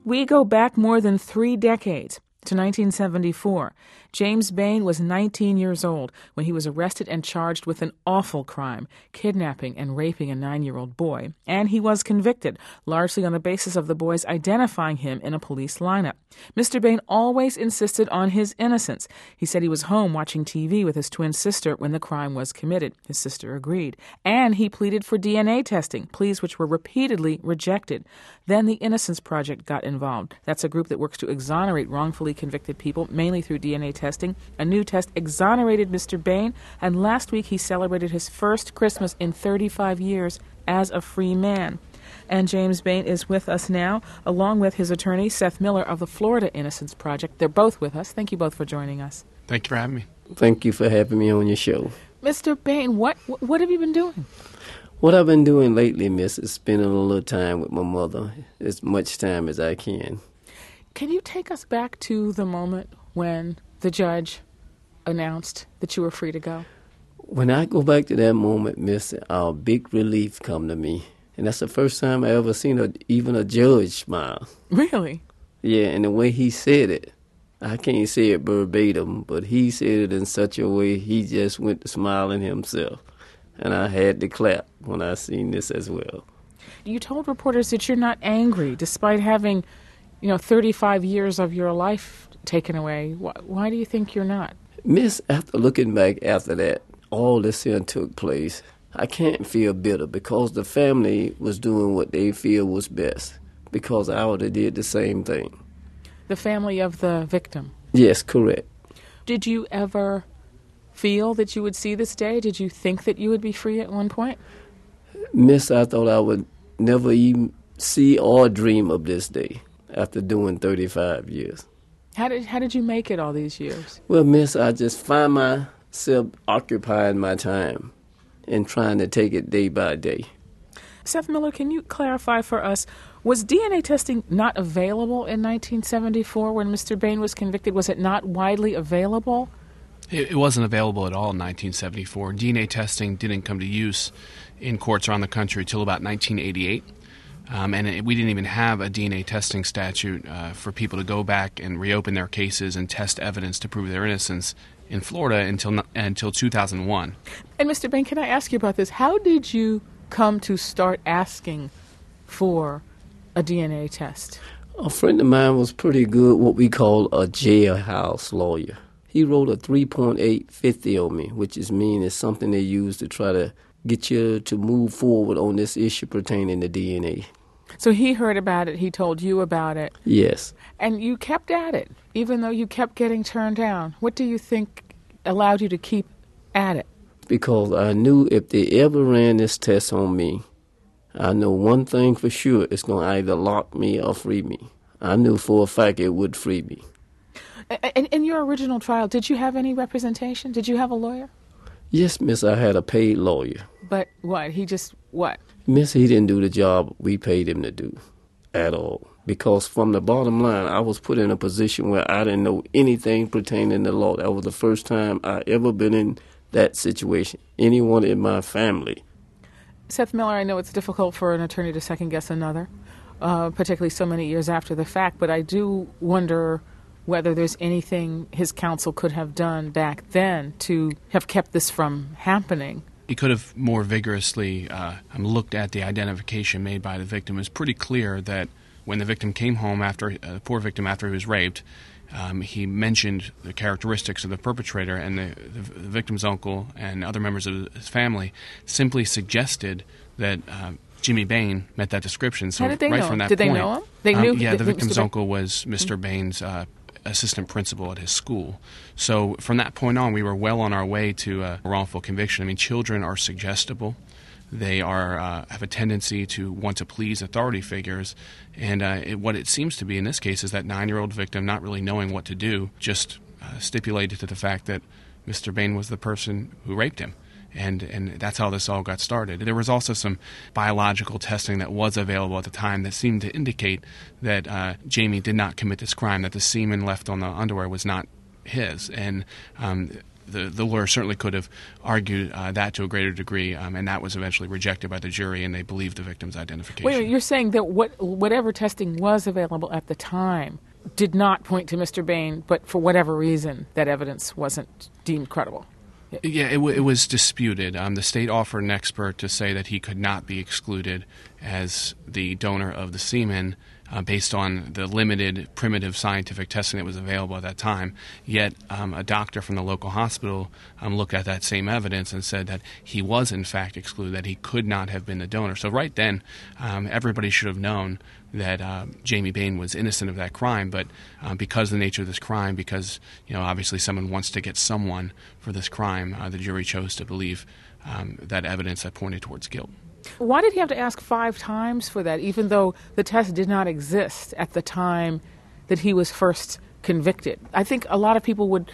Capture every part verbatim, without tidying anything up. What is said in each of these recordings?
We go back more than three decades to nineteen seventy-four. James Bain was nineteen years old when he was arrested and charged with an awful crime, kidnapping and raping a nine-year-old boy. And he was convicted, largely on the basis of the boys identifying him in a police lineup. Mister Bain always insisted on his innocence. He said he was home watching T V with his twin sister when the crime was committed. His sister agreed. And he pleaded for D N A testing, pleas which were repeatedly rejected. Then the Innocence Project got involved. That's a group that works to exonerate wrongfully convicted people, mainly through D N A testing. A new test exonerated Mister Bain, and last week he celebrated his first Christmas in thirty-five years as a free man. And James Bain is with us now, along with his attorney, Seth Miller of the Florida Innocence Project. They're both with us. Thank you both for joining us. Thank you for having me. Thank you for having me on your show. Mister Bain, what what have you been doing? What I've been doing lately, miss, is spending a little time with my mother, as much time as I can. Can you take us back to the moment when the judge announced that you were free to go? When I go back to that moment, miss, a big relief come to me. And that's the first time I ever seen a, even a judge smile. Really? Yeah, and the way he said it, I can't say it verbatim, but he said it in such a way he just went to smiling himself. And I had to clap when I seen this as well. You told reporters that you're not angry, despite having, you know, thirty-five years of your life taken away. Why, why do you think you're not? Miss, after looking back after that, all this here took place, I can't feel bitter because the family was doing what they feel was best, because I would have did the same thing. The family of the victim? Yes, correct. Did you ever feel that you would see this day? Did you think that you would be free at one point? Miss, I thought I would never even see or dream of this day after doing thirty-five years. How did how did you make it all these years? Well, miss, I just find myself occupying my time and trying to take it day by day. Seth Miller, can you clarify for us, was D N A testing not available in nineteen seventy-four when Mister Bain was convicted? Was it not widely available? It, it wasn't available at all in nineteen seventy-four. D N A testing didn't come to use in courts around the country until about nineteen eighty-eight. Um, and it, we didn't even have a D N A testing statute uh, for people to go back and reopen their cases and test evidence to prove their innocence in Florida until until two thousand one. And Mister Bain, can I ask you about this? How did you come to start asking for a D N A test? A friend of mine was pretty good, what we call a jailhouse lawyer. He wrote a three point eight fifty on me, which is mean it's something they use to try to get you to move forward on this issue pertaining to D N A. So he heard about it, he told you about it. Yes. And you kept at it, even though you kept getting turned down. What do you think allowed you to keep at it? Because I knew if they ever ran this test on me, I know one thing for sure, it's going to either lock me or free me. I knew for a fact it would free me. In, in your original trial, did you have any representation? Did you have a lawyer? Yes, miss, I had a paid lawyer. But what? He just, what? Miss, he didn't do the job we paid him to do at all. Because from the bottom line, I was put in a position where I didn't know anything pertaining to law. That was the first time I ever been in that situation. Anyone in my family. Seth Miller, I know it's difficult for an attorney to second-guess another, uh, particularly so many years after the fact, but I do wonder whether there's anything his counsel could have done back then to have kept this from happening. He could have more vigorously uh, looked at the identification made by the victim. It was pretty clear that when the victim came home after, uh, the poor victim after he was raped, um, he mentioned the characteristics of the perpetrator, and the, the, the victim's uncle and other members of his family simply suggested that uh, Jimmy Bain met that description. So How did they right know from him? that Did they point, know him? They um, knew. Yeah, that the victim's Mister uncle was Mister Mm-hmm. Bain's uh, assistant principal at his school. So from that point on, we were well on our way to a wrongful conviction. I mean, children are suggestible. They are uh, have a tendency to want to please authority figures, and uh, it, what it seems to be in this case is that nine-year-old victim, not really knowing what to do, just uh, stipulated to the fact that Mister Bain was the person who raped him. And and that's how this all got started. There was also some biological testing that was available at the time that seemed to indicate that uh, Jamie did not commit this crime, that the semen left on the underwear was not his. And um, the, the lawyer certainly could have argued uh, that to a greater degree, um, and that was eventually rejected by the jury, and they believed the victim's identification. Wait, you're saying that what whatever testing was available at the time did not point to Mister Bain, but for whatever reason, that evidence wasn't deemed credible? Yeah, it, w- it was disputed. Um, the state offered an expert to say that he could not be excluded as the donor of the semen uh, based on the limited primitive scientific testing that was available at that time. Yet um, a doctor from the local hospital um, looked at that same evidence and said that he was in fact excluded, that he could not have been the donor. So right then, um, everybody should have known that uh, Jamie Bain was innocent of that crime, but uh, because of the nature of this crime, because you know obviously someone wants to get someone for this crime, uh, the jury chose to believe um, that evidence that pointed towards guilt. Why did he have to ask five times for that, even though the test did not exist at the time that he was first convicted? I think a lot of people would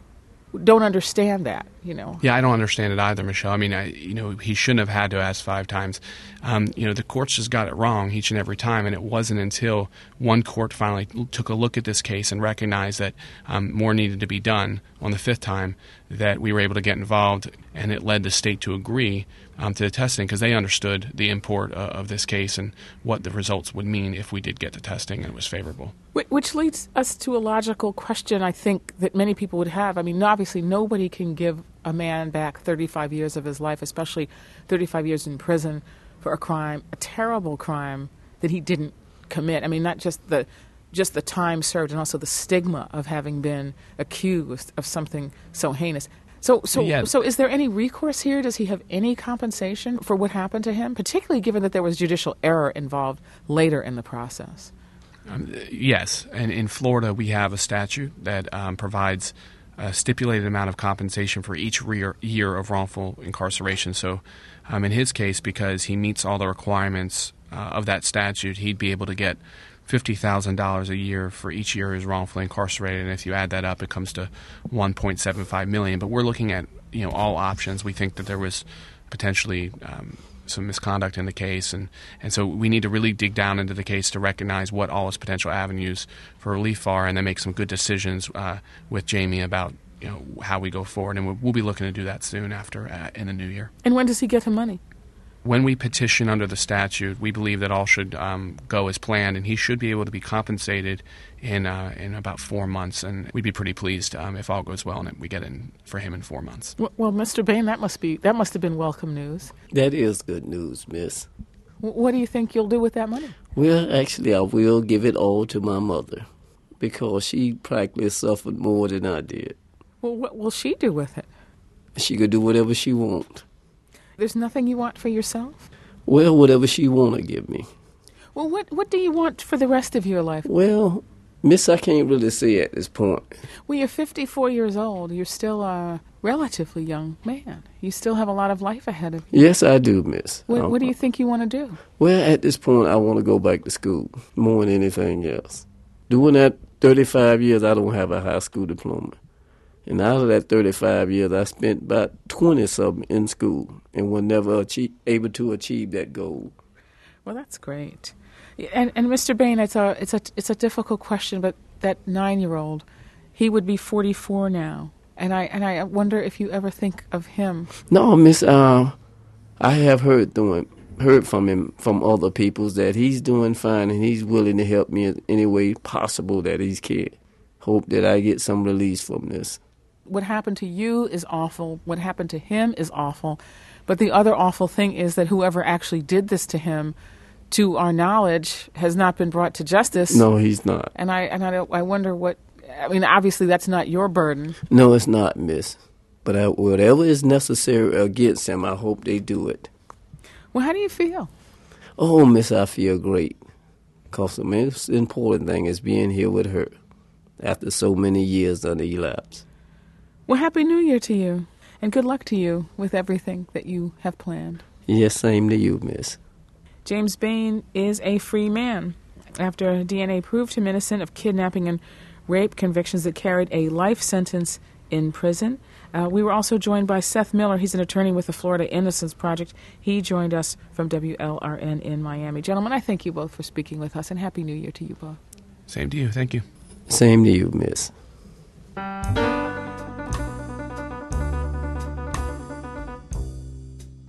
don't understand that, you know. Yeah, I don't understand it either, Michelle. I mean, I, you know, he shouldn't have had to ask five times. Um, you know, the courts just got it wrong each and every time, and it wasn't until one court finally took a look at this case and recognized that um, more needed to be done on the fifth time that we were able to get involved, and it led the state to agree um, to the testing because they understood the import uh, of this case and what the results would mean if we did get the testing and it was favorable. Which leads us to a logical question, I think, that many people would have. I mean, obviously, nobody can give a man back thirty-five years of his life, especially thirty-five years in prison for a crime, a terrible crime that he didn't commit. I mean, not just the just the time served and also the stigma of having been accused of something so heinous. So, so, yeah. so is there any recourse here? Does he have any compensation for what happened to him, particularly given that there was judicial error involved later in the process? Um, yes, and in Florida we have a statute that um, provides a stipulated amount of compensation for each re- year of wrongful incarceration. So um, in his case, because he meets all the requirements uh, of that statute, he'd be able to get fifty thousand dollars a year for each year he's wrongfully incarcerated, and if you add that up, it comes to one point seven five million dollars. But we're looking at you know all options. We think that there was potentially um, some misconduct in the case, and, and so we need to really dig down into the case to recognize what all his potential avenues for relief are, and then make some good decisions uh, with Jamie about you know how we go forward. And we'll, we'll be looking to do that soon after uh, in the new year. And when does he get the money? When we petition under the statute, we believe that all should um, go as planned, and he should be able to be compensated in uh, in about four months. And we'd be pretty pleased um, if all goes well and we get in for him in four months. Well, well, Mister Bain, that must be that must have been welcome news. That is good news, miss. W- what do you think you'll do with that money? Well, actually, I will give it all to my mother because she practically suffered more than I did. Well, what will she do with it? She could do whatever she wants. There's nothing you want for yourself? Well, whatever she want to give me. Well, what what do you want for the rest of your life? Well, miss, I can't really say at this point. Well, you're fifty-four years old. You're still a relatively young man. You still have a lot of life ahead of you. Yes, I do, miss. What, um, what do you think you want to do? Well, at this point, I want to go back to school more than anything else. Doing that thirty-five years, I don't have a high school diploma. And out of that thirty-five years, I spent about twenty-something in school and was never achieve, able to achieve that goal. Well, that's great. And, and Mister Bain, it's a, it's, a, it's a difficult question, but that nine-year-old, he would be forty-four now. And I and I wonder if you ever think of him. No, miss, uh, I have heard, doing, heard from him, from other people, that he's doing fine and he's willing to help me in any way possible that he can. Hope that I get some release from this. What happened to you is awful. What happened to him is awful. But the other awful thing is that whoever actually did this to him, to our knowledge, has not been brought to justice. No, he's not. And I and I, I wonder what, I mean, obviously that's not your burden. No, it's not, miss. But I, whatever is necessary against him, I hope they do it. Well, how do you feel? Oh, miss, I feel great. Because the most important thing is being here with her after so many years on the elapse. Well, Happy New Year to you, and good luck to you with everything that you have planned. Yes, same to you, miss. James Bain is a free man after D N A proved him innocent of kidnapping and rape convictions that carried a life sentence in prison. Uh, we were also joined by Seth Miller. He's an attorney with the Florida Innocence Project. He joined us from W L R N in Miami. Gentlemen, I thank you both for speaking with us, and Happy New Year to you both. Same to you. Thank you. Same to you, miss.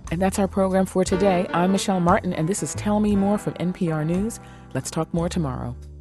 And that's our program for today. I'm Michelle Martin, and this is Tell Me More from N P R News. Let's talk more tomorrow.